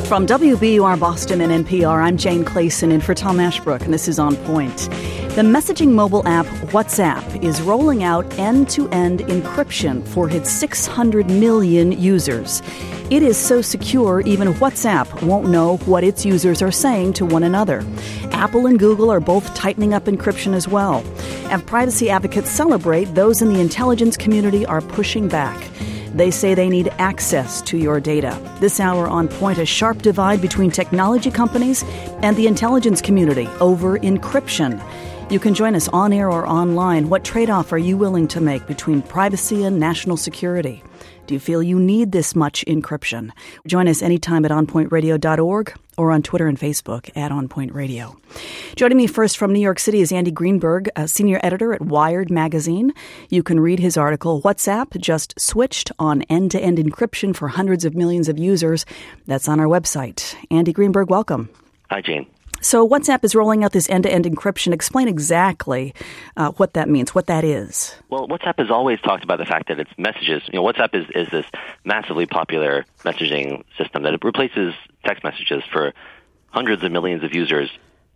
From WBUR Boston and NPR, I'm Jane Clayson in for Tom Ashbrook, and this is On Point. The messaging mobile app WhatsApp is rolling out end-to-end encryption for its 600 million users. It is so secure, even WhatsApp won't know what its users are saying to one another. Apple and Google are both tightening up encryption as well. And privacy advocates celebrate, those in the intelligence community are pushing back. They say they need access to your data. This hour On Point, a sharp divide between technology companies and the intelligence community over encryption. You can join us on air or online. What trade-off are you willing to make between privacy and national security? Do you feel you need this much encryption? Join us anytime at onpointradio.org or on Twitter and Facebook at onpointradio. Joining me first from New York City is Andy Greenberg, a senior editor at Wired magazine. You can read his article, WhatsApp Just Switched on End-to-End Encryption for Hundreds of Millions of Users. That's on our website. Andy Greenberg, welcome. Hi, Jane. So WhatsApp is rolling out this end-to-end encryption. Explain exactly what that means, what that is. Well, WhatsApp has always talked about the fact that it's messages. WhatsApp is this massively popular messaging system that it replaces text messages for hundreds of millions of users.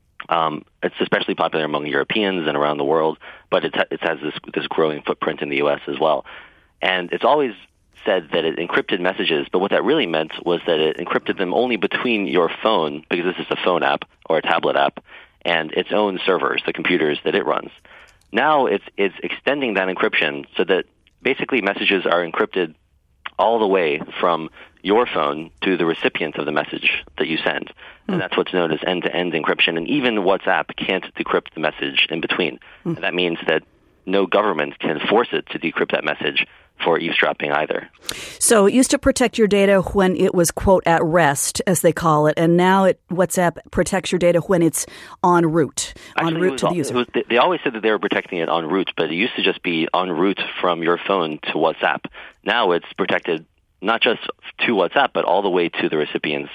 It's especially popular among Europeans and around the world, but it has this growing footprint in the U.S. as well. And it's always said that it encrypted messages, but what that really meant was that it encrypted them only between your phone, because this is a phone app or a tablet app, and its own servers, the computers that it runs. Now it's extending that encryption so that basically messages are encrypted all the way from your phone to the recipient of the message that you send. And that's what's known as end-to-end encryption. And even WhatsApp can't decrypt the message in between. And that means that no government can force it to decrypt that message for eavesdropping either. So it used to protect your data when it was, quote, at rest, as they call it, and now WhatsApp protects your data when it's en route, to the user. They always said that they were protecting it en route, but it used to just be en route from your phone to WhatsApp. Now it's protected not just to WhatsApp, but all the way to the recipient's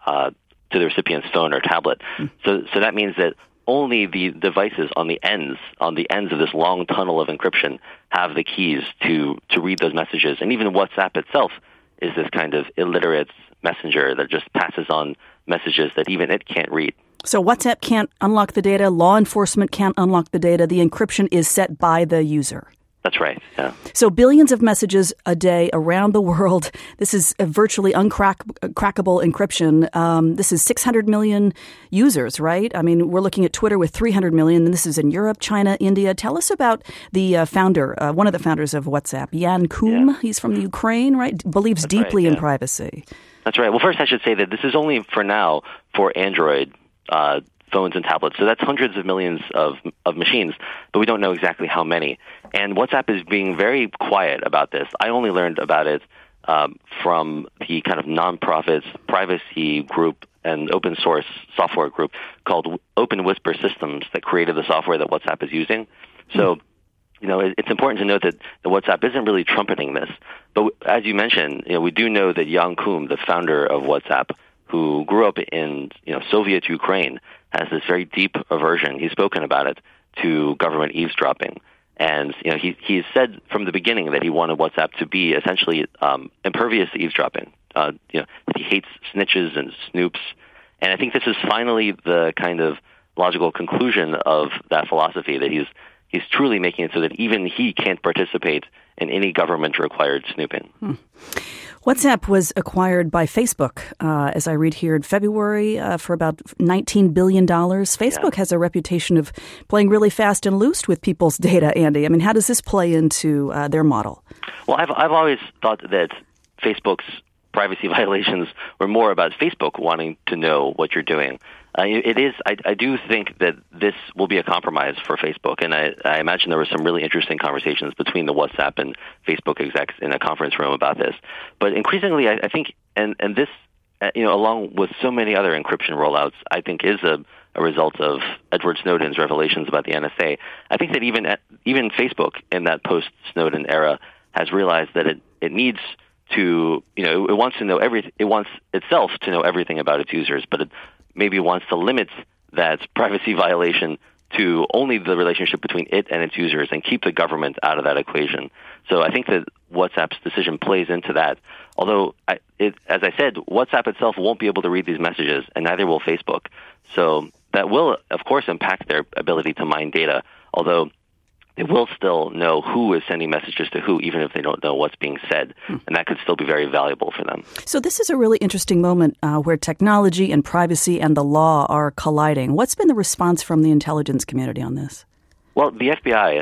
phone or tablet. So that means that only the devices on the ends of this long tunnel of encryption have the keys to read those messages. And even WhatsApp itself is this kind of illiterate messenger that just passes on messages that even it can't read. So WhatsApp can't unlock the data. Law enforcement can't unlock the data. The encryption is set by the user. That's right, yeah. So billions of messages a day around the world. This is a virtually uncrackable encryption. This is 600 million users, right? I mean, we're looking at Twitter with 300 million, and this is in Europe, China, India. Tell us about the founder, one of the founders of WhatsApp, Jan Koum. Yeah. He's from the Ukraine, right? Believes That's deeply right, in privacy. That's right. Well, first I should say that this is only for now for Android phones and tablets. So that's hundreds of millions of machines, but we don't know exactly how many. And WhatsApp is being very quiet about this. I only learned about it from the kind of nonprofit privacy group and open source software group called Open Whisper Systems that created the software that WhatsApp is using. So, it's important to note that the WhatsApp isn't really trumpeting this. But as you mentioned, we do know that Jan Koum, the founder of WhatsApp, who grew up in Soviet Ukraine, has this very deep aversion. He's spoken about it to government eavesdropping, and he's said from the beginning that he wanted WhatsApp to be essentially impervious to eavesdropping. That he hates snitches and snoops, and I think this is finally the kind of logical conclusion of that philosophy, that he's truly making it so that even he can't participate in any government-required snooping. WhatsApp was acquired by Facebook, as I read here, in February for about $19 billion. Facebook has a reputation of playing really fast and loose with people's data, Andy. I mean, how does this play into their model? Well, I've always thought that Facebook's privacy violations were more about Facebook wanting to know what you're doing. I do think that this will be a compromise for Facebook, and I imagine there were some really interesting conversations between the WhatsApp and Facebook execs in a conference room about this. But increasingly, I think, and this, along with so many other encryption rollouts, I think is a result of Edward Snowden's revelations about the NSA. I think that even Facebook in that post-Snowden era has realized that it needs to, it wants to know it wants itself to know everything about its users, but it maybe wants to limit that privacy violation to only the relationship between it and its users and keep the government out of that equation. So I think that WhatsApp's decision plays into that. Although, as I said, WhatsApp itself won't be able to read these messages, and neither will Facebook. So that will, of course, impact their ability to mine data, although they will still know who is sending messages to who, even if they don't know what's being said. And that could still be very valuable for them. So this is a really interesting moment where technology and privacy and the law are colliding. What's been the response from the intelligence community on this? Well, the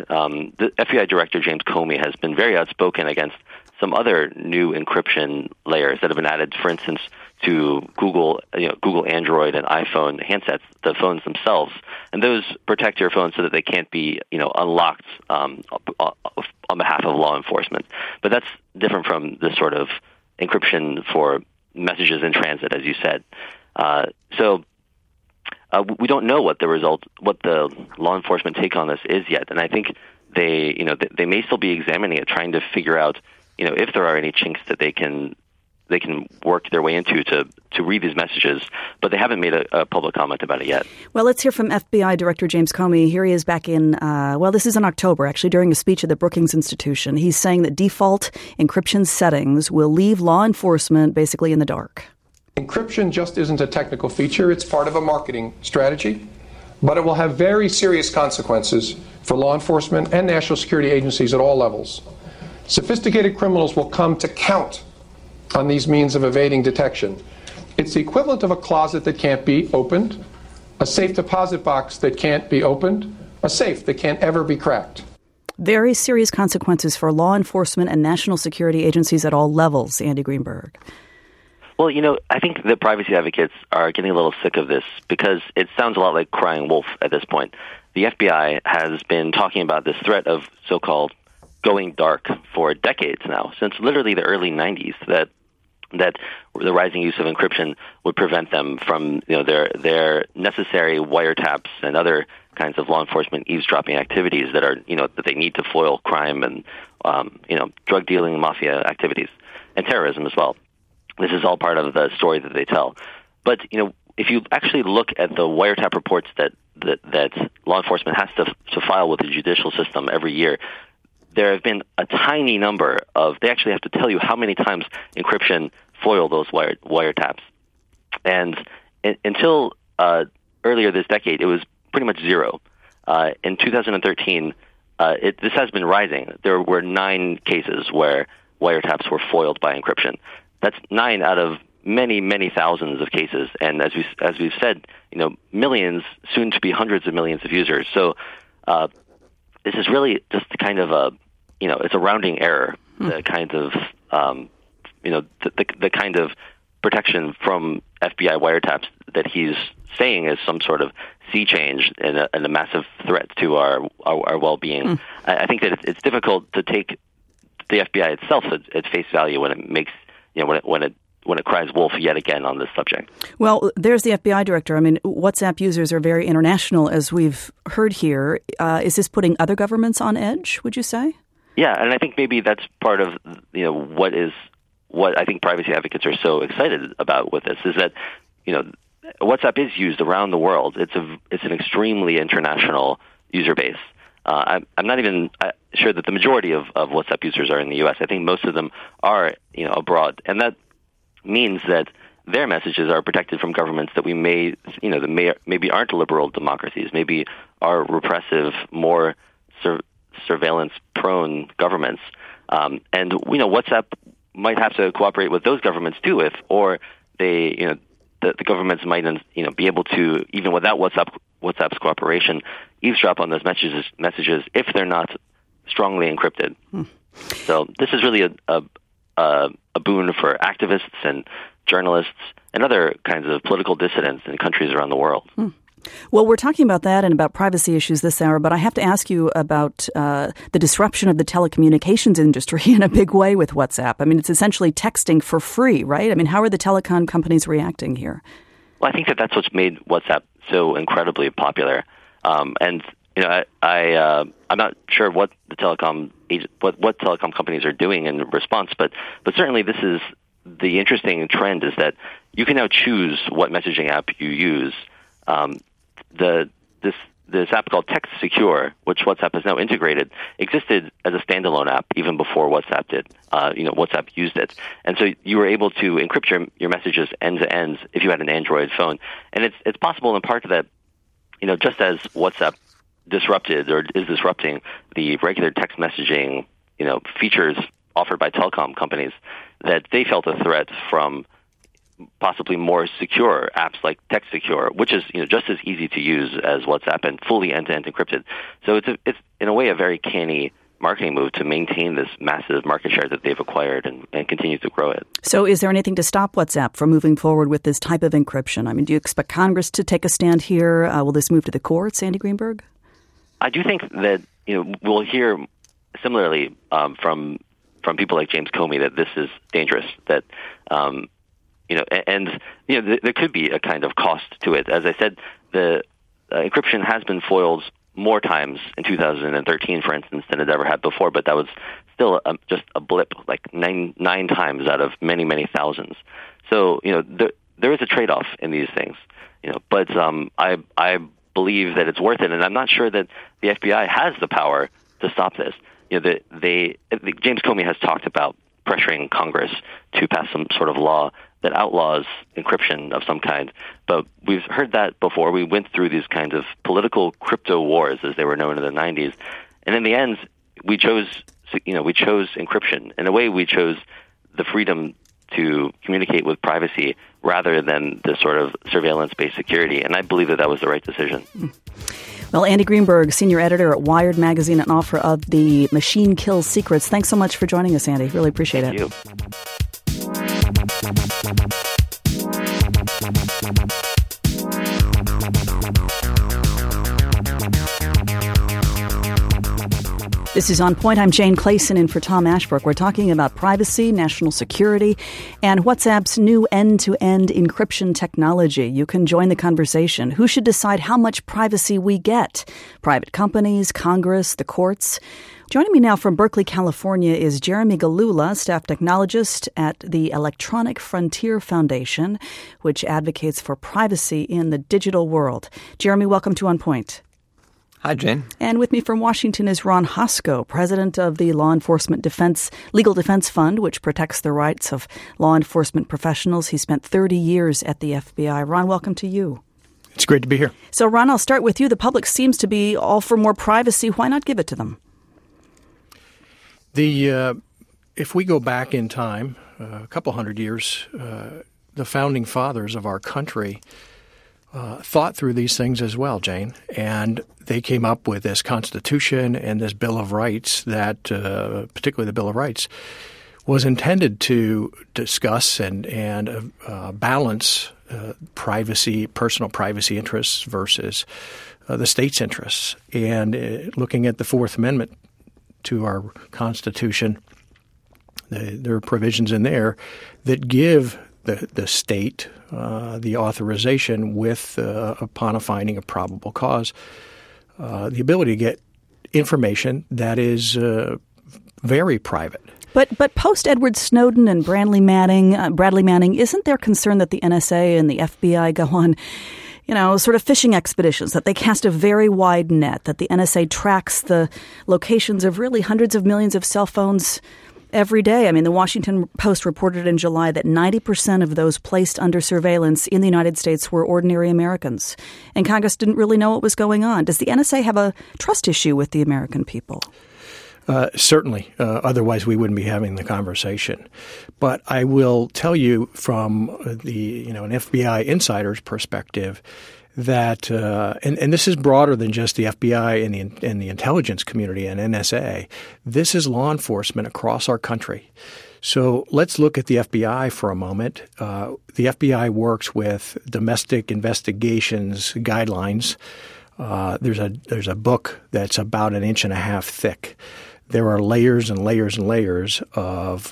FBI Director James Comey has been very outspoken against some other new encryption layers that have been added, for instance, to Google Android and iPhone handsets, the phones themselves, and those protect your phone so that they can't be, unlocked on behalf of law enforcement. But that's different from the sort of encryption for messages in transit, as you said. So we don't know what the law enforcement take on this is yet, and I think they may still be examining it, trying to figure out, if there are any chinks that they can work their way into to read these messages, but they haven't made a public comment about it yet. Well, let's hear from FBI Director James Comey. Here he is back in, this is in October, actually, during a speech at the Brookings Institution. He's saying that default encryption settings will leave law enforcement basically in the dark. Encryption just isn't a technical feature. It's part of a marketing strategy, but it will have very serious consequences for law enforcement and national security agencies at all levels. Sophisticated criminals will come to count on these means of evading detection. It's the equivalent of a closet that can't be opened, a safe deposit box that can't be opened, a safe that can't ever be cracked. Very serious consequences for law enforcement and national security agencies at all levels, Andy Greenberg. Well, I think the privacy advocates are getting a little sick of this because it sounds a lot like crying wolf at this point. The FBI has been talking about this threat of so-called going dark for decades now, since literally the early 90s, that the rising use of encryption would prevent them from their necessary wiretaps and other kinds of law enforcement eavesdropping activities that are that they need to foil crime and drug dealing, mafia activities, and terrorism as well. This is all part of the story that they tell. But if you actually look at the wiretap reports that law enforcement has to file with the judicial system every year, there have been a tiny number they actually have to tell you how many times encryption foiled those wiretaps. And until earlier this decade, it was pretty much zero. In 2013, this has been rising. There were 9 cases where wiretaps were foiled by encryption. That's 9 out of many, many thousands of cases. And as we've said, millions, soon to be hundreds of millions of users. So this is really just kind of it's a rounding error. The kind of the kind of protection from FBI wiretaps that he's saying is some sort of sea change and a massive threat to our well-being. I think that it's difficult to take the FBI itself at face value when it makes when it cries wolf yet again on this subject. Well, there's the FBI director. I mean, WhatsApp users are very international, as we've heard here. Is this putting other governments on edge, would you say? Yeah, and I think maybe that's part of what I think privacy advocates are so excited about with this is that WhatsApp is used around the world. It's an extremely international user base. I'm not even sure that the majority of WhatsApp users are in the U.S. I think most of them are abroad, and that means that their messages are protected from governments that maybe aren't liberal democracies, maybe are repressive, more surveillance-prone governments, and WhatsApp might have to cooperate with those governments too, the governments might be able to, even without WhatsApp's cooperation, eavesdrop on those messages if they're not strongly encrypted. So this is really a boon for activists and journalists and other kinds of political dissidents in countries around the world. Well, we're talking about that and about privacy issues this hour, but I have to ask you about the disruption of the telecommunications industry in a big way with WhatsApp. I mean, it's essentially texting for free, right? I mean, how are the telecom companies reacting here? Well, I think that's what's made WhatsApp so incredibly popular. I'm not sure what the telecom companies are doing in response, but certainly this is the interesting trend is that you can now choose what messaging app you use. this app called Text Secure, which WhatsApp has now integrated, existed as a standalone app even before WhatsApp did. WhatsApp used it. And so you were able to encrypt your messages end to end if you had an Android phone. And it's possible in part that, just as WhatsApp disrupted or is disrupting the regular text messaging, features offered by telecom companies, that they felt a threat from possibly more secure apps like Text Secure, which is just as easy to use as WhatsApp and fully end-to-end encrypted. So it's in a way a very canny marketing move to maintain this massive market share that they've acquired and continue to grow it. So is there anything to stop WhatsApp from moving forward with this type of encryption? I mean, do you expect Congress to take a stand here? Will this move to the courts, Andy Greenberg? I do think that we'll hear similarly from people like James Comey that this is dangerous. That there could be a kind of cost to it. As I said, the encryption has been foiled more times in 2013, for instance, than it ever had before, but that was still just a blip, like nine times out of many, many thousands. So, there is a trade-off in these things, but I believe that it's worth it, and I'm not sure that the FBI has the power to stop this. James Comey has talked about pressuring Congress to pass some sort of law that outlaws encryption of some kind. But we've heard that before. We went through these kinds of political crypto wars, as they were known in the 90s. And in the end, we chose encryption. In a way, we chose the freedom to communicate with privacy rather than the sort of surveillance-based security. And I believe that was the right decision. Well, Andy Greenberg, senior editor at Wired Magazine and author of The Machine Kills Secrets. Thanks so much for joining us, Andy. Really appreciate it. Thank you. This is On Point. I'm Jane Clayson in for Tom Ashbrook. We're talking about privacy, national security, and WhatsApp's new end-to-end encryption technology. You can join the conversation. Who should decide how much privacy we get? Private companies, Congress, the courts? Joining me now from Berkeley, California is Jeremy Gilloola, staff technologist at the Electronic Frontier Foundation, which advocates for privacy in the digital world. Jeremy, welcome to On Point. Hi, Jane. And with me from Washington is Ron Hosko, president of the Law Enforcement Legal Defense Fund, which protects the rights of law enforcement professionals. He spent 30 years at the FBI. Ron, welcome to you. It's great to be here. So, Ron, I'll start with you. The public seems to be all for more privacy. Why not give it to them? If we go back in time, a couple hundred years, the founding fathers of our country thought through these things as well, Jane, and they came up with this Constitution and this Bill of Rights that, particularly the Bill of Rights, was intended to discuss and balance personal privacy interests versus the state's interests. And looking at the Fourth Amendment to our Constitution, there are provisions in there that give the state the authorization with, upon a finding of probable cause, the ability to get information that is very private. But post Edward Snowden and Bradley Manning, isn't there concern that the NSA and the FBI go on, sort of fishing expeditions, that they cast a very wide net, that the NSA tracks the locations of really hundreds of millions of cell phones every day? I mean, the Washington Post reported in July that 90% of those placed under surveillance in the United States were ordinary Americans, and Congress didn't really know what was going on. Does the NSA have a trust issue with the American people? Certainly. Otherwise, we wouldn't be having the conversation. But I will tell you from an FBI insider's perspective that, and this is broader than just the FBI and the intelligence community and NSA. This is law enforcement across our country. So let's look at the FBI for a moment. The FBI works with domestic investigations guidelines. There's a book that's about 1.5 inches thick. There are layers and layers and layers of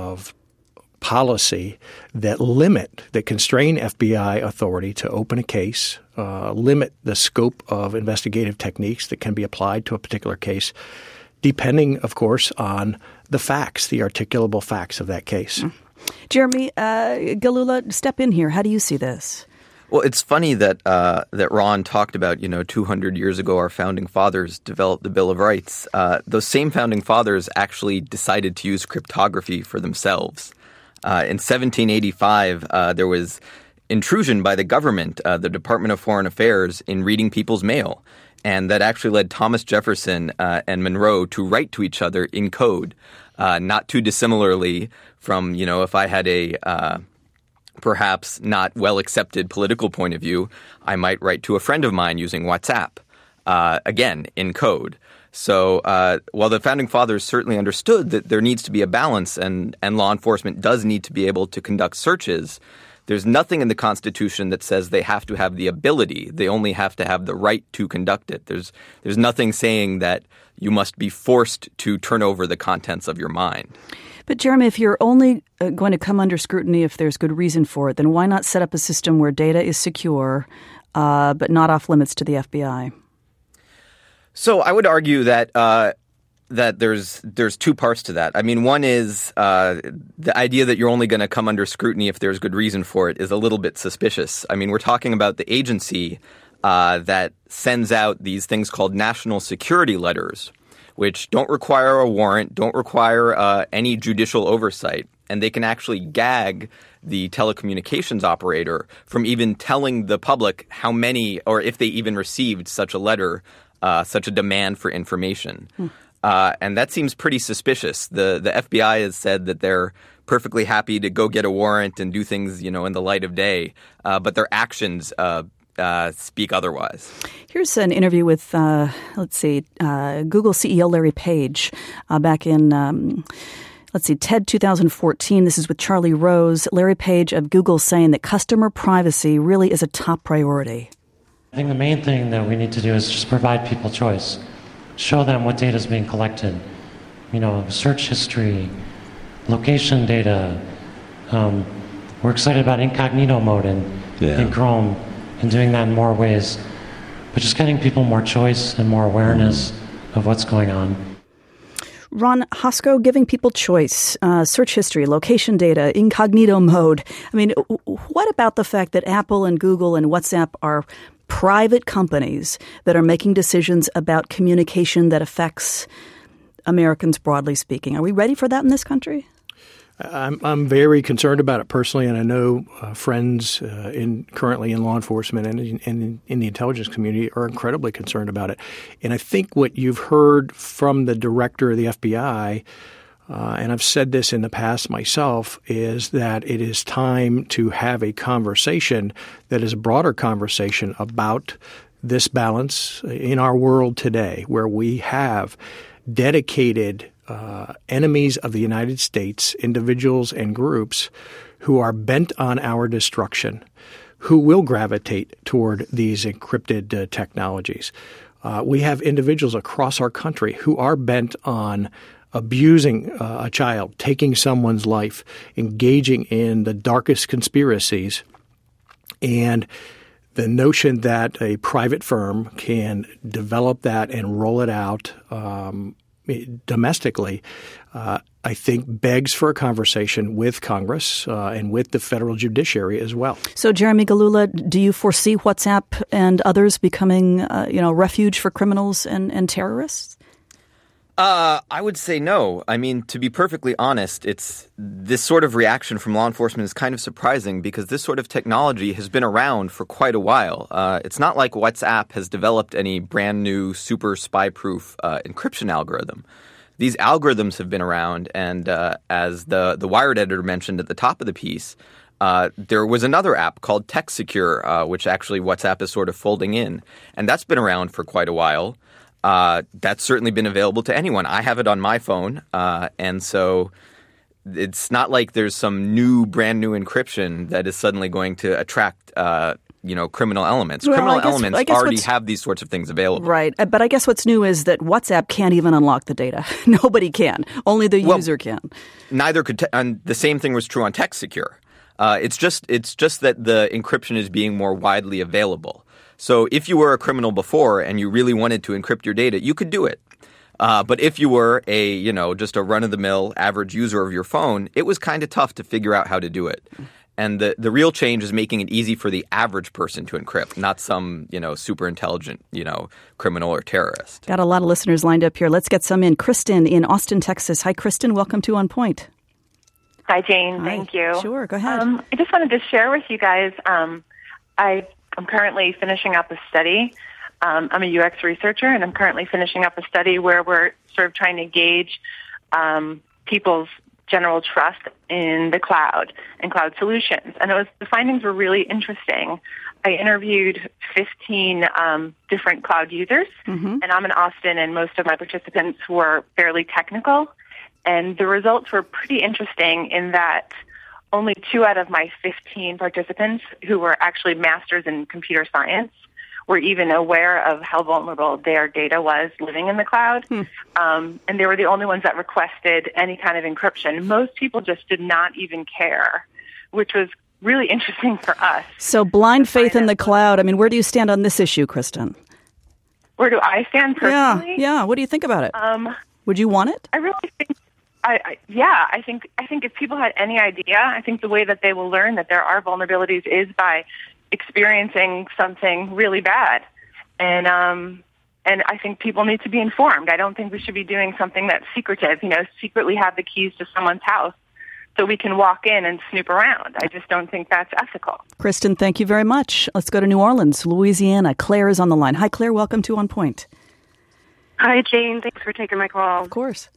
policy that constrain FBI authority to open a case, limit the scope of investigative techniques that can be applied to a particular case, depending, of course, on the facts, the articulable facts of that case. Jeremy Gilloola, step in here. How do you see this? Well, it's funny that that Ron talked about, 200 years ago our founding fathers developed the Bill of Rights. Those same founding fathers actually decided to use cryptography for themselves. In 1785, there was intrusion by the government, the Department of Foreign Affairs, in reading people's mail. And that actually led Thomas Jefferson and Monroe to write to each other in code, not too dissimilarly from, if I had a perhaps not well-accepted political point of view, I might write to a friend of mine using WhatsApp, again, in code. So while the Founding Fathers certainly understood that there needs to be a balance and law enforcement does need to be able to conduct searches, there's nothing in the Constitution that says they have to have the ability. They only have to have the right to conduct it. There's nothing saying that you must be forced to turn over the contents of your mind. But Jeremy, if you're only going to come under scrutiny if there's good reason for it, then why not set up a system where data is secure but not off limits to the FBI? So I would argue that that there's two parts to that. I mean, one is the idea that you're only going to come under scrutiny if there's good reason for it is a little bit suspicious. I mean, we're talking about the agency that sends out these things called national security letters, which don't require a warrant, don't require any judicial oversight, and they can actually gag the telecommunications operator from even telling the public how many or if they even received such a letter, such a demand for information. And that seems pretty suspicious. The FBI has said that they're perfectly happy to go get a warrant and do things, in the light of day, but their actions speak otherwise. Here's an interview with, Google CEO Larry Page back in, TED 2014. This is with Charlie Rose. Larry Page of Google saying that customer privacy really is a top priority. I think the main thing that we need to do is just provide people choice. Show them what data is being collected. Search history, location data. We're excited about incognito mode in Chrome and doing that in more ways. But just getting people more choice and more awareness of what's going on. Ron Hosko, giving people choice, search history, location data, incognito mode. I mean, what about the fact that Apple and Google and WhatsApp are private companies that are making decisions about communication that affects Americans broadly speaking? Are we ready for that in this country? I'm very concerned about it personally, and I know friends currently in law enforcement and in the intelligence community are incredibly concerned about it. And I think what you've heard from the director of the FBI, and I've said this in the past myself, is that it is time to have a conversation that is a broader conversation about this balance in our world today, where we have dedicated enemies of the United States, individuals and groups who are bent on our destruction, who will gravitate toward these encrypted technologies. We have individuals across our country who are bent on abusing a child, taking someone's life, engaging in the darkest conspiracies, and the notion that a private firm can develop that and roll it out domestically, I think begs for a conversation with Congress and with the federal judiciary as well. So, Jeremy Gillooly, do you foresee WhatsApp and others becoming, refuge for criminals and terrorists? I would say no. I mean, to be perfectly honest, it's this sort of reaction from law enforcement is kind of surprising because this sort of technology has been around for quite a while. It's not like WhatsApp has developed any brand new super spy-proof encryption algorithm. These algorithms have been around, and as the Wired editor mentioned at the top of the piece, there was another app called TextSecure, which actually WhatsApp is sort of folding in, and that's been around for quite a while. That's certainly been available to anyone. I have it on my phone, and so it's not like there's some brand new encryption that is suddenly going to attract, criminal elements. Well, criminal elements already have these sorts of things available. Right, but I guess what's new is that WhatsApp can't even unlock the data. Nobody can. Only the user can. Neither could. And the same thing was true on TextSecure. It's just that the encryption is being more widely available. So if you were a criminal before and you really wanted to encrypt your data, you could do it. But if you were just a run-of-the-mill average user of your phone, it was kind of tough to figure out how to do it. And the real change is making it easy for the average person to encrypt, not some, super intelligent, criminal or terrorist. Got a lot of listeners lined up here. Let's get some in. Kristen in Austin, Texas. Hi, Kristen. Welcome to On Point. Hi, Jane. Hi. Thank you. Sure. Go ahead. I just wanted to share with you guys, I'm currently finishing up a study. I'm a UX researcher, and I'm currently finishing up a study where we're sort of trying to gauge people's general trust in the cloud and cloud solutions. And the findings were really interesting. I interviewed 15 different cloud users, and I'm in Austin, and most of my participants were fairly technical. And the results were pretty interesting in that only 2 out of my 15 participants who were actually masters in computer science were even aware of how vulnerable their data was living in the cloud. And they were the only ones that requested any kind of encryption. Most people just did not even care, which was really interesting for us. So blind faith in the cloud. I mean, where do you stand on this issue, Kristen? Where do I stand personally? Yeah. What do you think about it? Would you want it? I really think, I think if people had any idea, I think the way that they will learn that there are vulnerabilities is by experiencing something really bad. And I think people need to be informed. I don't think we should be doing something that's secretive, secretly have the keys to someone's house so we can walk in and snoop around. I just don't think that's ethical. Kristen, thank you very much. Let's go to New Orleans, Louisiana. Claire is on the line. Hi, Claire. Welcome to On Point. Hi, Jane. Thanks for taking my call. Of course.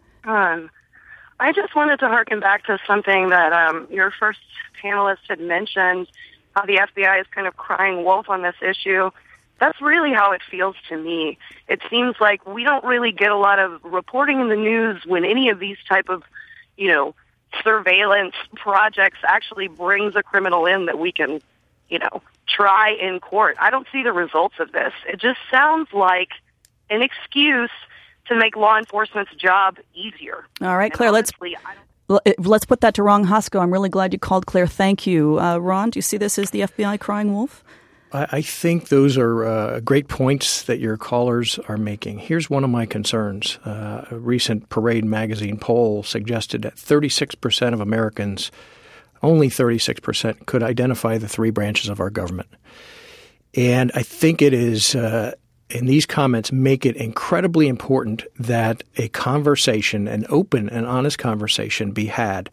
I just wanted to harken back to something that your first panelist had mentioned, how the FBI is kind of crying wolf on this issue. That's really how it feels to me. It seems like we don't really get a lot of reporting in the news when any of these type of, surveillance projects actually brings a criminal in that we can, try in court. I don't see the results of this. It just sounds like an excuse to make law enforcement's job easier. All right, Claire, let's put that to Ron Hosko. I'm really glad you called, Claire. Thank you. Ron, do you see this as the FBI crying wolf? I think those are great points that your callers are making. Here's one of my concerns. A recent Parade magazine poll suggested that 36% of Americans, only 36%, could identify the 3 branches of our government. And I think it is and these comments make it incredibly important that a conversation, an open and honest conversation, be had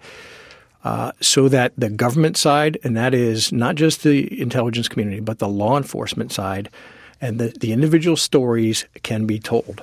so that the government side, and that is not just the intelligence community, but the law enforcement side, and the individual stories can be told.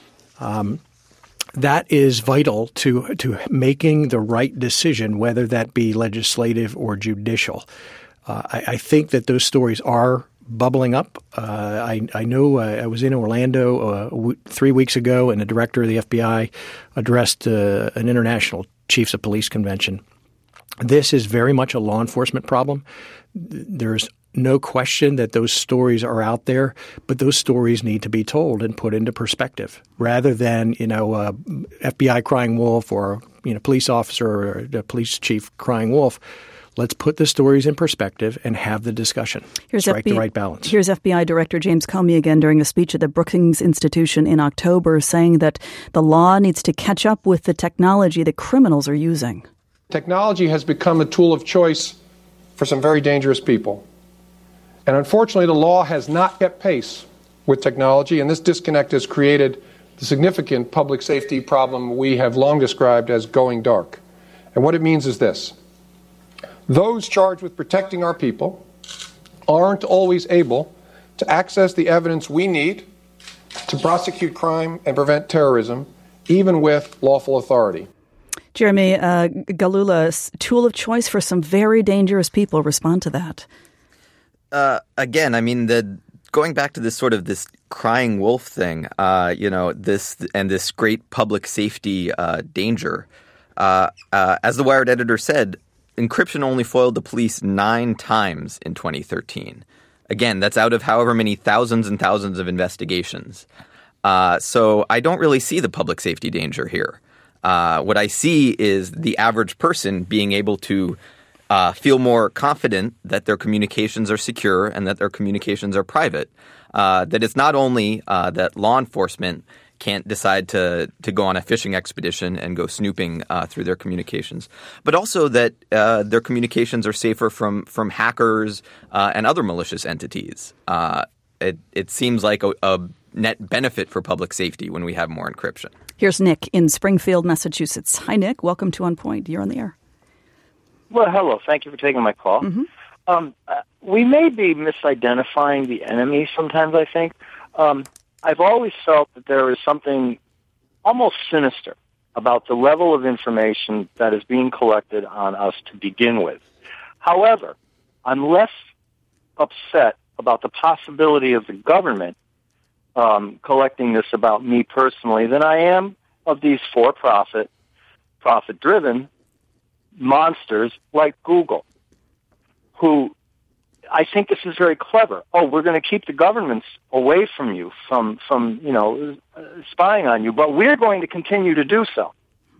That is vital to making the right decision, whether that be legislative or judicial. I think that those stories are bubbling up. I know I was in Orlando 3 weeks ago, and the director of the FBI addressed an international chiefs of police convention. This is very much a law enforcement problem. There's no question that those stories are out there, but those stories need to be told and put into perspective rather than, FBI crying wolf or, police officer or the police chief crying wolf. Let's put the stories in perspective and have the discussion. Strike the right balance. Here's FBI Director James Comey again during a speech at the Brookings Institution in October saying that the law needs to catch up with the technology that criminals are using. Technology has become a tool of choice for some very dangerous people. And unfortunately, the law has not kept pace with technology, and this disconnect has created the significant public safety problem we have long described as going dark. And what it means is this. Those charged with protecting our people aren't always able to access the evidence we need to prosecute crime and prevent terrorism, even with lawful authority. Jeremy Galoula, tool of choice for some very dangerous people. Respond to that. Again, I mean, going back to this crying wolf thing, this great public safety danger. As the Wired editor said, encryption only foiled the police 9 times in 2013. Again, that's out of however many thousands and thousands of investigations. So I don't really see the public safety danger here. What I see is the average person being able to feel more confident that their communications are secure and that their communications are private. That it's not only that law enforcement can't decide to go on a fishing expedition and go snooping through their communications, but also that their communications are safer from hackers and other malicious entities. It seems like a net benefit for public safety when we have more encryption. Here's Nick in Springfield, Massachusetts. Hi, Nick. Welcome to On Point. You're on the air. Well, hello. Thank you for taking my call. Mm-hmm. We may be misidentifying the enemy sometimes, I think. I've always felt that there is something almost sinister about the level of information that is being collected on us to begin with. However, I'm less upset about the possibility of the government collecting this about me personally than I am of these for-profit, profit-driven monsters like Google, who I think this is very clever. Oh, we're going to keep the governments away from you, from spying on you, but we're going to continue to do so.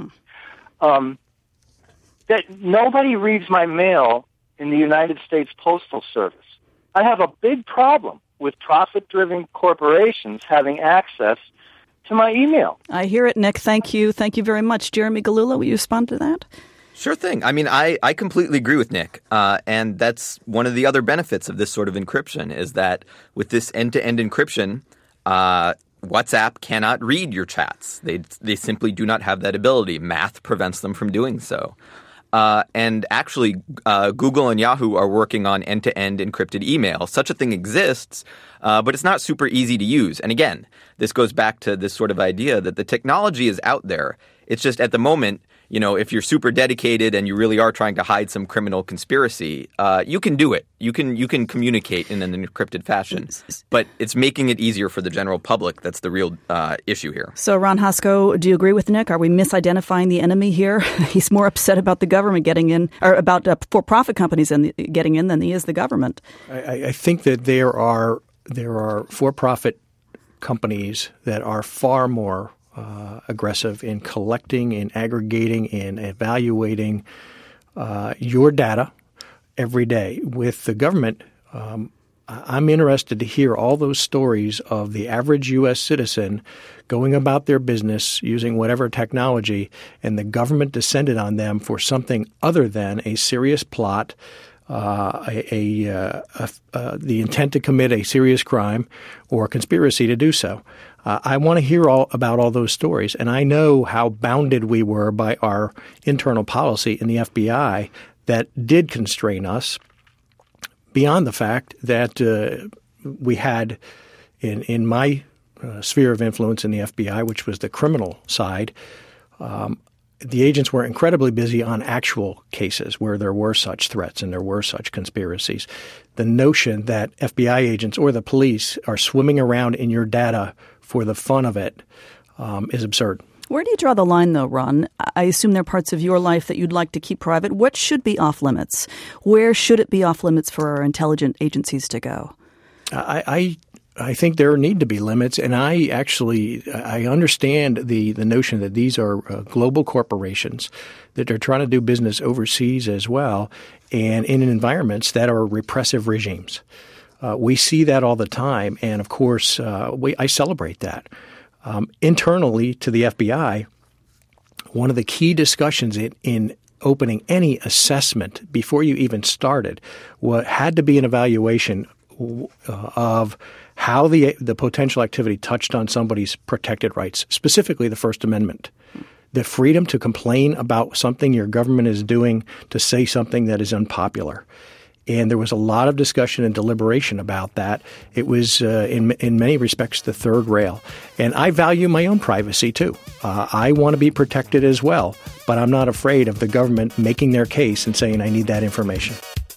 That nobody reads my mail in the United States Postal Service. I have a big problem with profit-driven corporations having access to my email. I hear it, Nick. Thank you. Thank you very much. Jeremy Gillula, will you respond to that? Sure thing. I mean, I completely agree with Nick. And that's one of the other benefits of this sort of encryption is that with this end-to-end encryption, WhatsApp cannot read your chats. They simply do not have that ability. Math prevents them from doing so. And actually, Google and Yahoo are working on end-to-end encrypted email. Such a thing exists, but it's not super easy to use. And again, this goes back to this sort of idea that the technology is out there. It's just at the moment, if you're super dedicated and you really are trying to hide some criminal conspiracy, you can do it. You can communicate in an encrypted fashion, but it's making it easier for the general public. That's the real issue here. So, Ron Hasko, do you agree with Nick? Are we misidentifying the enemy here? He's more upset about the government getting in, or about for-profit companies getting in than he is the government. I think that there are for-profit companies that are far more aggressive in collecting, in aggregating, in evaluating your data every day. With the government, I'm interested to hear all those stories of the average U.S. citizen going about their business using whatever technology, and the government descended on them for something other than a serious plot, the intent to commit a serious crime or conspiracy to do so. I want to hear about all those stories, and I know how bounded we were by our internal policy in the FBI that did constrain us beyond the fact that we had in my sphere of influence in the FBI, which was the criminal side, the agents were incredibly busy on actual cases where there were such threats and there were such conspiracies. The notion that FBI agents or the police are swimming around in your data for the fun of it is absurd. Where do you draw the line, though, Ron? I assume there are parts of your life that you'd like to keep private. What should be off limits? Where should it be off limits for our intelligence agencies to go? I think there need to be limits, and I understand the notion that these are global corporations that are trying to do business overseas as well, and in environments that are repressive regimes. We see that all the time, and of course, I celebrate that. Internally to the FBI, one of the key discussions in opening any assessment before you even started had to be an evaluation of how the potential activity touched on somebody's protected rights, specifically the First Amendment. The freedom to complain about something your government is doing, to say something that is unpopular. And there was a lot of discussion and deliberation about that. It was, in many respects, the third rail. And I value my own privacy, too. I want to be protected as well, but I'm not afraid of the government making their case and saying, I need that information.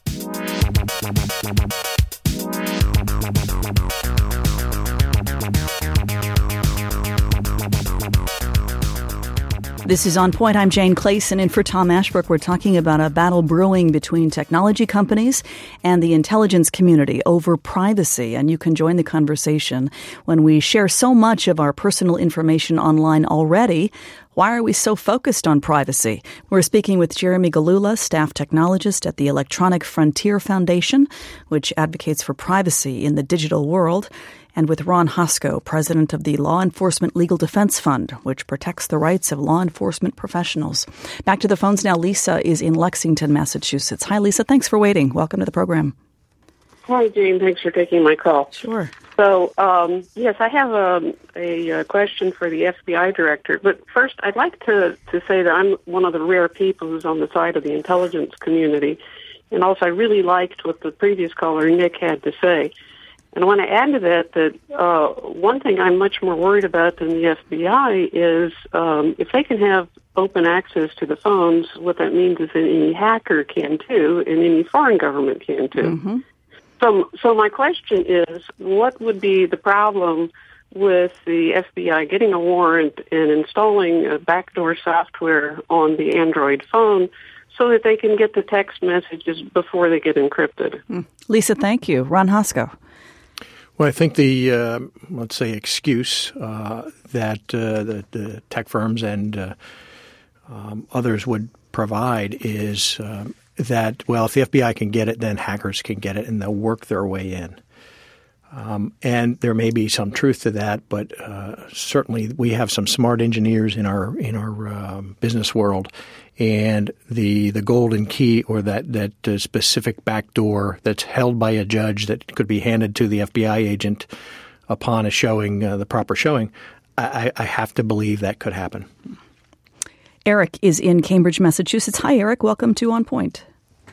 This is On Point. I'm Jane Clayson, and for Tom Ashbrook, we're talking about a battle brewing between technology companies and the intelligence community over privacy. And you can join the conversation when we share so much of our personal information online already. Why are we so focused on privacy? We're speaking with Jeremy Gillula, staff technologist at the Electronic Frontier Foundation, which advocates for privacy in the digital world. and with Ron Hosko, president of the Law Enforcement Legal Defense Fund, which protects the rights of law enforcement professionals. Back to the phones now. Lisa is in Lexington, Massachusetts. Hi, Lisa. Thanks for waiting. Welcome to the program. Hi, Jane. Thanks for taking my call. Sure. So, yes, I have a question for the FBI director. But first, I'd like to say that I'm one of the rare people who's on the side of the intelligence community. And also, I really liked what the previous caller, Nick, had to say. And I want to add to that one thing I'm much more worried about than the FBI is if they can have open access to the phones, what that means is that any hacker can too, and any foreign government can too. Mm-hmm. So my question is, what would be the problem with the FBI getting a warrant and installing a backdoor software on the Android phone so that they can get the text messages before they get encrypted? Lisa, thank you. Ron Hosko. Well, I think the, let's say, excuse that the tech firms and others would provide is that, well, if the FBI can get it, then hackers can get it, and they'll work their way in. And there may be some truth to that, but certainly we have some smart engineers in our business world, and the golden key, or that specific backdoor that's held by a judge that could be handed to the FBI agent upon a showing, the proper showing, I have to believe that could happen. Eric is in Cambridge, Massachusetts. Hi, Eric. Welcome to On Point.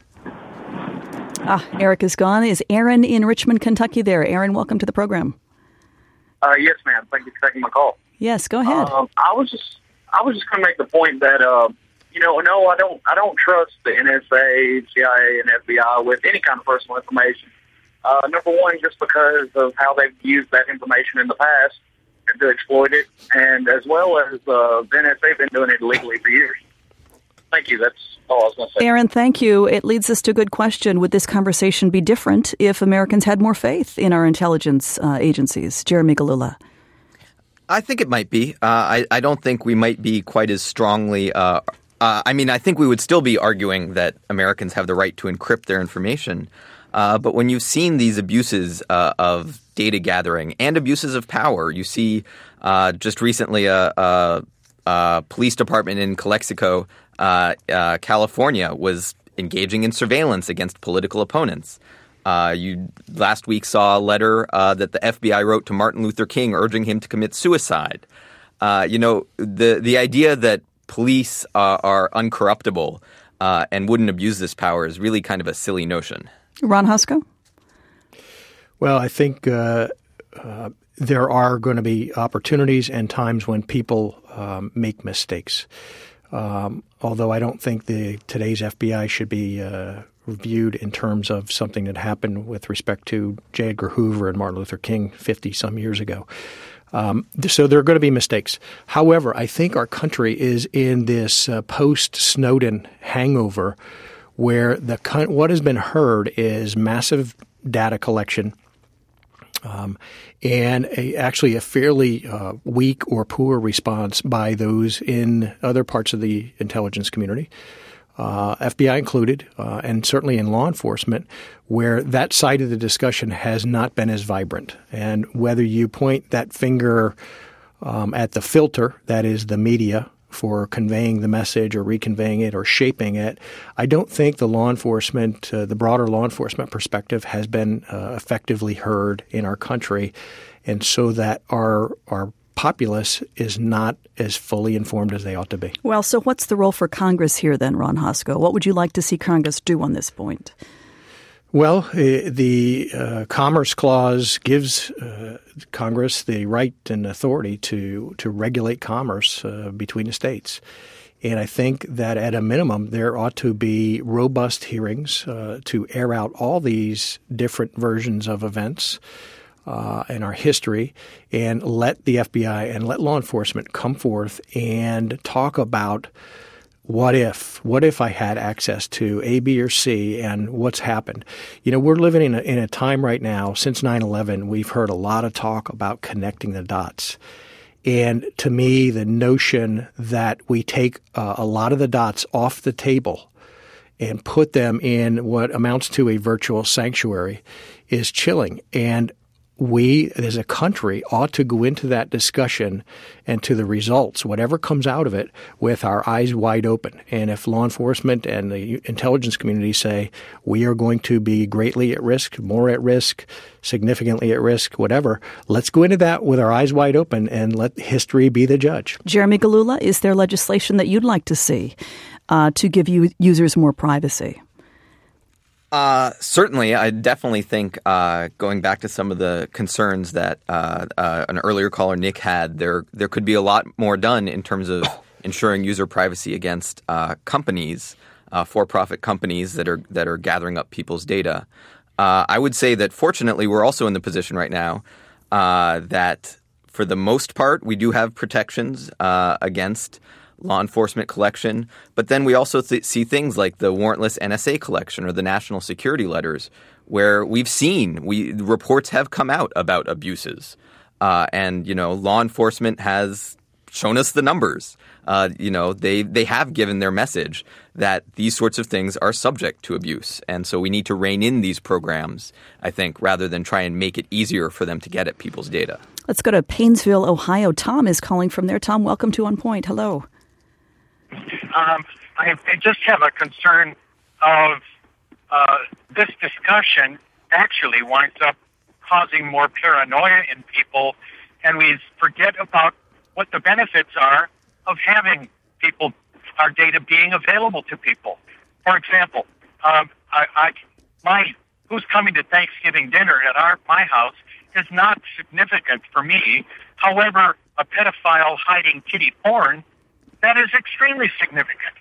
Eric is gone. Is Aaron in Richmond, Kentucky there? Aaron, welcome to the program. Yes, ma'am. Thank you for taking my call. Yes, go ahead. I was just going to make the point that no, I don't trust the NSA, CIA, and FBI with any kind of personal information. Number one, just because of how they've used that information in the past and to exploit it, and as well as the NSA have been doing it illegally for years. Thank you. That's all I was going to say. Aaron, thank you. It leads us to a good question. Would this conversation be different if Americans had more faith in our intelligence agencies? Jeremy Gillula. I think it might be. I don't think we might be quite as strongly I think we would still be arguing that Americans have the right to encrypt their information. But when you've seen these abuses of data gathering and abuses of power, you see just recently a police department in Calexico, California, was engaging in surveillance against political opponents. You last week saw a letter that the FBI wrote to Martin Luther King urging him to commit suicide. The idea that police are uncorruptible and wouldn't abuse this power is really kind of a silly notion. Ron Hosko? Well, I think there are going to be opportunities and times when people make mistakes. Although I don't think today's FBI should be viewed in terms of something that happened with respect to J. Edgar Hoover and Martin Luther King 50-some years ago. So there are going to be mistakes. However, I think our country is in this post-Snowden hangover where what has been heard is massive data collection and actually a fairly weak or poor response by those in other parts of the intelligence community, FBI included, and certainly in law enforcement, where that side of the discussion has not been as vibrant. And whether you point that finger at the filter, that is the media, for conveying the message or reconveying it or shaping it, I don't think the law enforcement, the broader law enforcement perspective has been effectively heard in our country, and so that our populace is not as fully informed as they ought to be. Well, so what's the role for Congress here then, Ron Hosko? What would you like to see Congress do on this point? Well, the Commerce Clause gives Congress the right and authority to regulate commerce between the states. And I think that at a minimum, there ought to be robust hearings to air out all these different versions of events in our history and let the FBI and let law enforcement come forth and talk about what if I had access to A, B, or C, and what's happened? We're living in a time right now, since 9/11, we've heard a lot of talk about connecting the dots. And to me, the notion that we take a lot of the dots off the table and put them in what amounts to a virtual sanctuary is chilling. And we as a country ought to go into that discussion and to the results, whatever comes out of it, with our eyes wide open. And if law enforcement and the intelligence community say we are going to be greatly at risk, more at risk, significantly at risk, whatever, let's go into that with our eyes wide open and let history be the judge. Jeremy Gillula, is there legislation that you'd like to see to give users more privacy? Certainly, I definitely think going back to some of the concerns that an earlier caller, Nick, had, there could be a lot more done in terms of ensuring user privacy against companies, for-profit companies that are gathering up people's data. I would say that fortunately, we're also in the position right now that for the most part, we do have protections against law enforcement collection, but then we also see things like the warrantless NSA collection or the national security letters, where we've seen reports have come out about abuses, and law enforcement has shown us the numbers. They have given their message that these sorts of things are subject to abuse, and so we need to rein in these programs, I think, rather than try and make it easier for them to get at people's data. Let's go to Painesville, Ohio. Tom is calling from there. Tom, welcome to On Point. Hello. I just have a concern of this discussion actually winds up causing more paranoia in people, and we forget about what the benefits are of having our data being available to people. For example, who's coming to Thanksgiving dinner at my house is not significant for me. However, a pedophile hiding kiddie porn, that is extremely significant.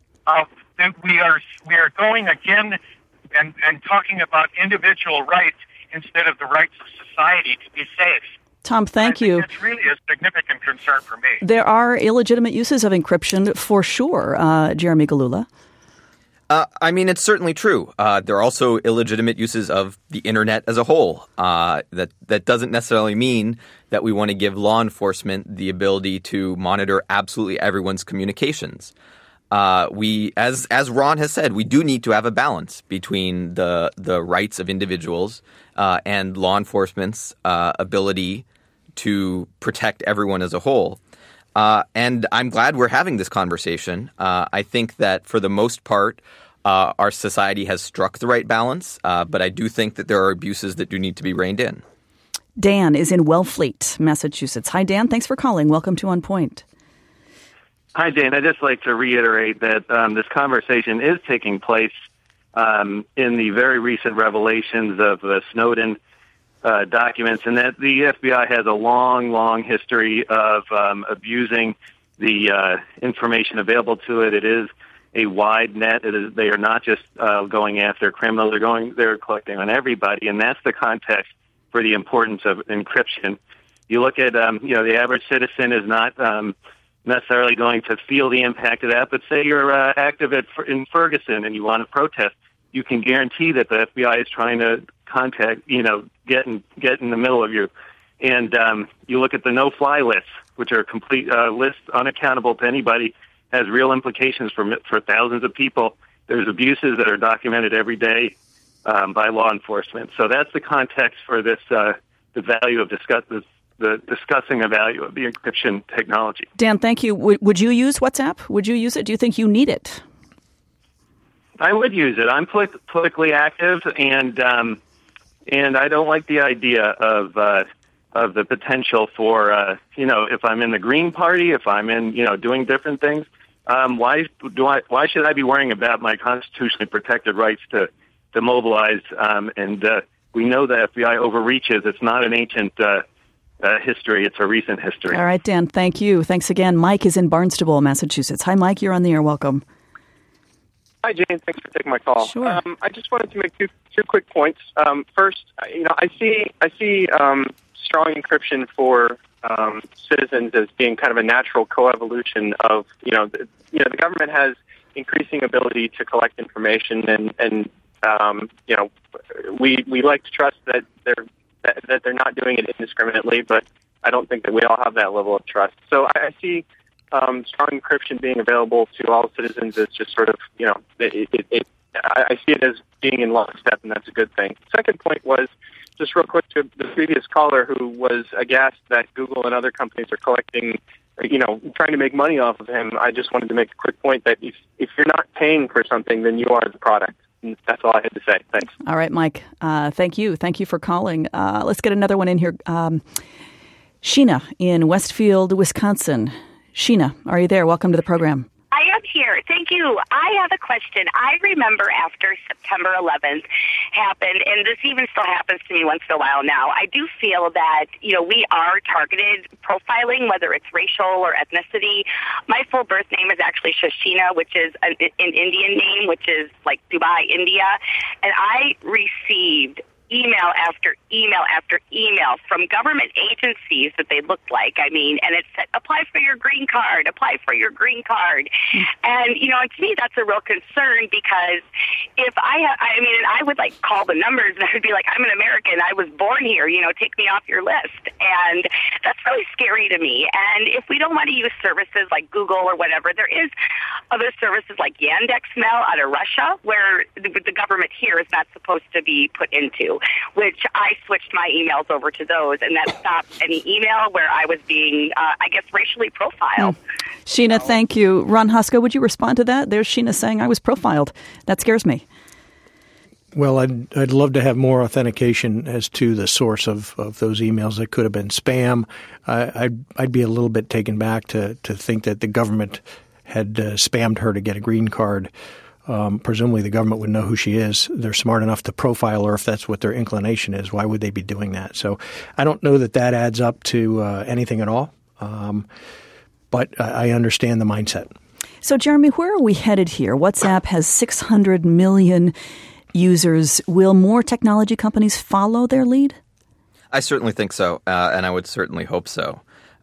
We are going again and talking about individual rights instead of the rights of society to be safe. Tom, thank you. It's really a significant concern for me. There are illegitimate uses of encryption for sure, Jeremy Gillula. It's certainly true. There are also illegitimate uses of the internet as a whole. That doesn't necessarily mean that we want to give law enforcement the ability to monitor absolutely everyone's communications. As Ron has said, we do need to have a balance between the rights of individuals and law enforcement's ability to protect everyone as a whole. And I'm glad we're having this conversation. I think that for the most part, our society has struck the right balance, but I do think that there are abuses that do need to be reined in. Dan is in Wellfleet, Massachusetts. Hi, Dan. Thanks for calling. Welcome to On Point. Hi, Jane. I'd just like to reiterate that this conversation is taking place in the very recent revelations of Snowden documents, and that the FBI has a long thhistory of abusing the information available to it. It is a wide net. They are not just going after criminals. They're collecting on everybody, and that's the context for the importance of encryption. You look at, the average citizen is not necessarily going to feel the impact of that, but say you're active in Ferguson and you want to protest, you can guarantee that the FBI is trying to get in the middle of you. And you look at the no-fly lists, which are complete lists unaccountable to anybody, has real implications for thousands of people. There's abuses that are documented every day by law enforcement. So that's the context for this, the value of discussing the value of the encryption technology. Dan, thank you. Would you use WhatsApp? Would you use it? Do you think you need it? I would use it. I'm politically active, and I don't like the idea of the potential for if I'm in the Green Party, if I'm in doing different things. Why should I be worrying about my constitutionally protected rights to mobilize? And we know the FBI overreaches. It's not an ancient history. It's a recent history. All right, Dan, thank you. Thanks again. Mike is in Barnstable, Massachusetts. Hi, Mike. You're on the air. Welcome. Hi, Jane. Thanks for taking my call. Sure. I just wanted to make two quick points. First, I see strong encryption for citizens as being kind of a natural coevolution of the government has increasing ability to collect information, and we like to trust that they're not doing it indiscriminately, but I don't think that we all have that level of trust. So I see strong encryption being available to all citizens is just sort of, I see it as being in lockstep, and that's a good thing. Second point was just real quick to the previous caller who was aghast that Google and other companies are collecting, trying to make money off of him. I just wanted to make a quick point that if you're not paying for something, then you are the product. And that's all I had to say. Thanks. All right, Mike. Thank you. Thank you for calling. Let's get another one in here. Sheena in Westfield, Wisconsin. Sheena, are you there? Welcome to the program. I am here. Thank you. I have a question. I remember after September 11th happened, and this even still happens to me once in a while now, I do feel that, we are targeted profiling, whether it's racial or ethnicity. My full birth name is actually Shashina, which is an Indian name, which is like Dubai, India. And I received email after email after email from government agencies that they looked like. And it said, apply for your green card, apply for your green card. And, to me, that's a real concern because if I would like call the numbers and I would be like, I'm an American, I was born here, take me off your list. And that's really scary to me. And if we don't want to use services like Google or whatever, there is other services like Yandex.Mail out of Russia where the government here is not supposed to be put into, which I switched my emails over to those, and that stopped any email where I was being, racially profiled. Sheena, thank you. Ron Husko, would you respond to that? There's Sheena saying I was profiled. That scares me. Well, I'd love to have more authentication as to the source of those emails that could have been spam. I'd be a little bit taken back to think that the government had spammed her to get a green card. Presumably the government would know who she is. They're smart enough to profile her if that's what their inclination is. Why would they be doing that? So I don't know that adds up to anything at all. But I understand the mindset. So, Jeremy, where are we headed here? WhatsApp has 600 million users. Will more technology companies follow their lead? I certainly think so, and I would certainly hope so.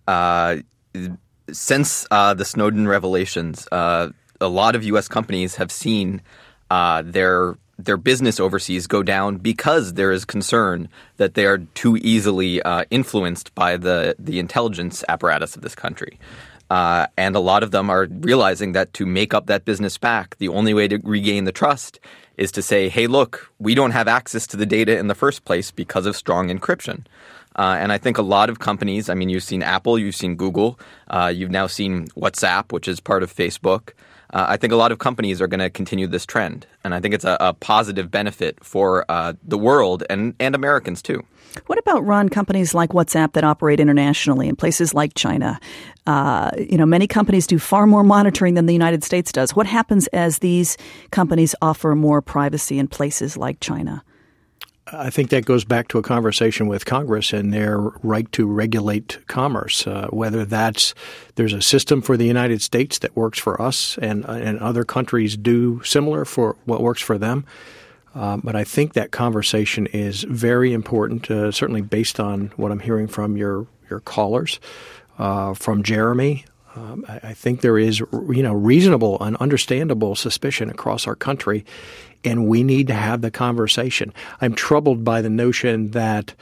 Since the Snowden revelations, a lot of U.S. companies have seen their business overseas go down because there is concern that they are too easily influenced by the intelligence apparatus of this country. And a lot of them are realizing that to make up that business back, the only way to regain the trust is to say, hey, look, we don't have access to the data in the first place because of strong encryption. And I think a lot of companies, you've seen Apple, you've seen Google, you've now seen WhatsApp, which is part of Facebook. I think a lot of companies are going to continue this trend. And I think it's a positive benefit for the world and Americans, too. What about, Ron, companies like WhatsApp that operate internationally in places like China? Many companies do far more monitoring than the United States does. What happens as these companies offer more privacy in places like China? I think that goes back to a conversation with Congress and their right to regulate commerce, whether there's a system for the United States that works for us and other countries do similar for what works for them. But I think that conversation is very important, certainly based on what I'm hearing from your callers, from Jeremy. I think there is, reasonable and understandable suspicion across our country, and we need to have the conversation. I'm troubled by the notion that,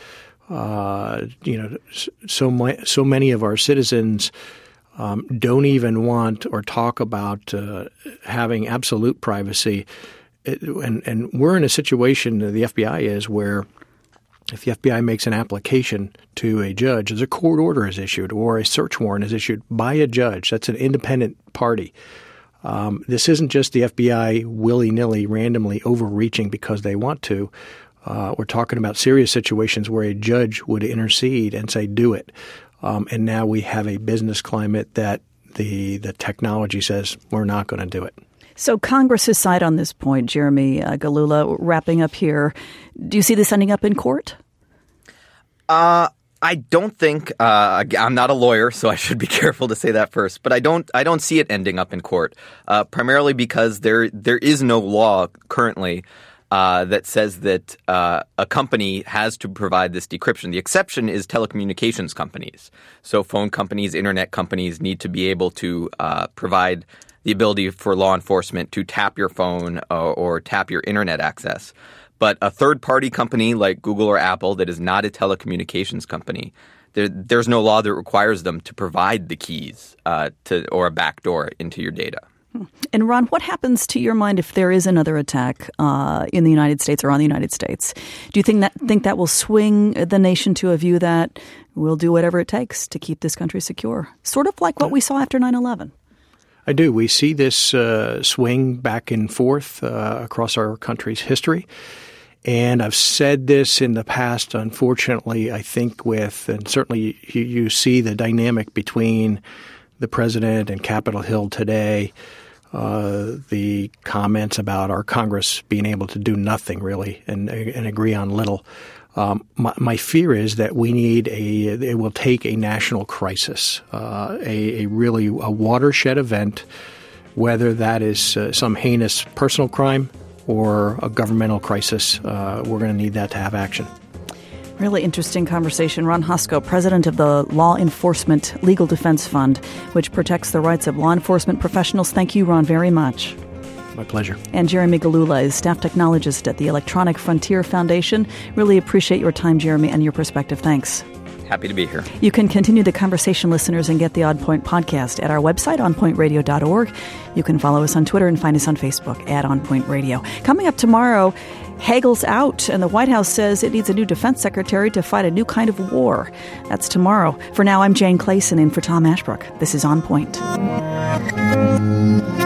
so many of our citizens don't even want or talk about having absolute privacy. And we're in a situation, the FBI is, where if the FBI makes an application to a judge, as a court order is issued or a search warrant is issued by a judge, that's an independent party. This isn't just the FBI willy-nilly randomly overreaching because they want to. We're talking about serious situations where a judge would intercede and say, do it. And now we have a business climate that the technology says we're not going to do it. So Congress's side on this point, Jeremy Gillula, wrapping up here, do you see this ending up in court? I don't think I'm not a lawyer, so I should be careful to say that first. But I don't see it ending up in court, primarily because there is no law currently that says that a company has to provide this decryption. The exception is telecommunications companies. So phone companies, internet companies need to be able to provide the ability for law enforcement to tap your phone or tap your internet access. But a third-party company like Google or Apple that is not a telecommunications company, there's no law that requires them to provide the keys or a backdoor into your data. And Ron, what happens to your mind if there is another attack in the United States or on the United States? Do you think that will swing the nation to a view that we'll do whatever it takes to keep this country secure? Sort of like what we saw after 9/11. I do. We see this swing back and forth across our country's history. And I've said this in the past, unfortunately, I think and certainly you see the dynamic between the president and Capitol Hill today, the comments about our Congress being able to do nothing really and agree on little. My fear is that it will take a national crisis, a watershed event, whether that is some heinous personal crime or a governmental crisis. We're going to need that to have action. Really interesting conversation. Ron Hosko, president of the Law Enforcement Legal Defense Fund, which protects the rights of law enforcement professionals. Thank you, Ron, very much. My pleasure. And Jeremy Galula is staff technologist at the Electronic Frontier Foundation. Really appreciate your time, Jeremy, and your perspective. Thanks. Happy to be here. You can continue the conversation, listeners, and get the On Point podcast at our website, onpointradio.org. You can follow us on Twitter and find us on Facebook at On Point Radio. Coming up tomorrow, Hagel's out, and the White House says it needs a new defense secretary to fight a new kind of war. That's tomorrow. For now, I'm Jane Clayson in for Tom Ashbrook. This is On Point.